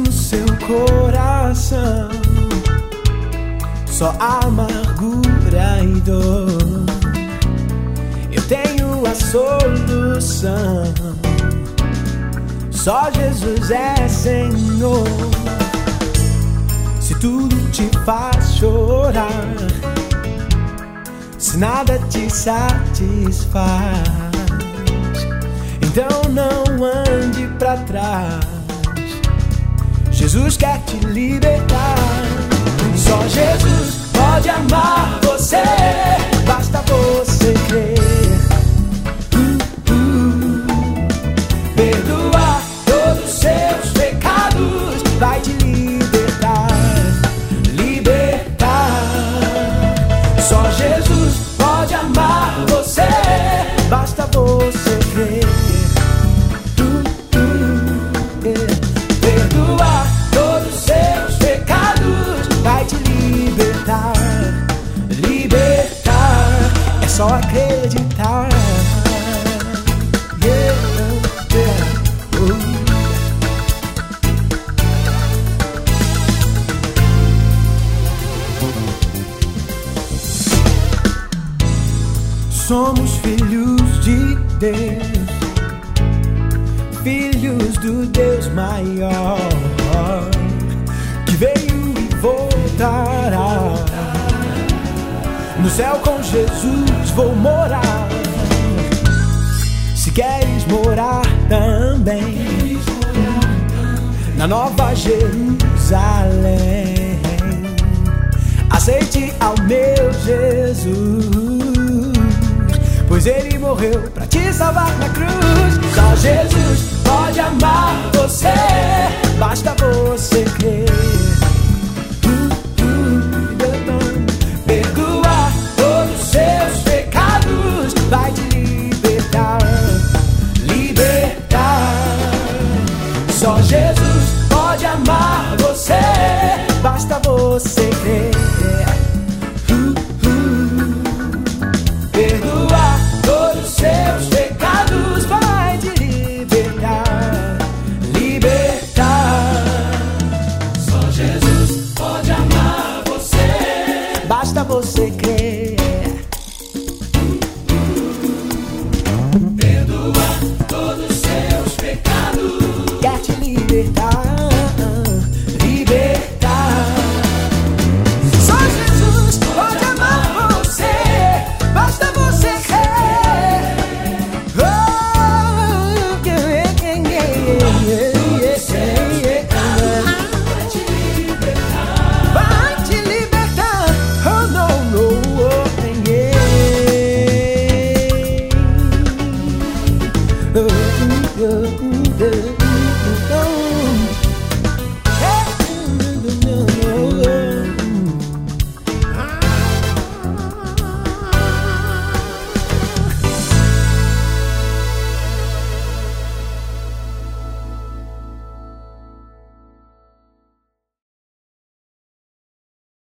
no seu coração só amargura e dor, eu tenho a solução. Só Jesus é Senhor. Se tudo te faz chorar, se nada te satisfaz, então não ande pra trás. Jesus quer te libertar. Só Jesus pode amar você, basta você crer. Perdoar todos os seus pecados, vai te libertar, libertar. Só Jesus pode amar você, basta você crer. Perdoar todos os seus pecados, vai te libertar, libertar. É só acreditar. Somos filhos de Deus, filhos do Deus maior, que veio e voltará. No céu com Jesus vou morar. Se queres morar também na Nova Jerusalém, aceite ao meu Jesus, pois ele morreu pra te salvar na cruz. Só Jesus pode amar você,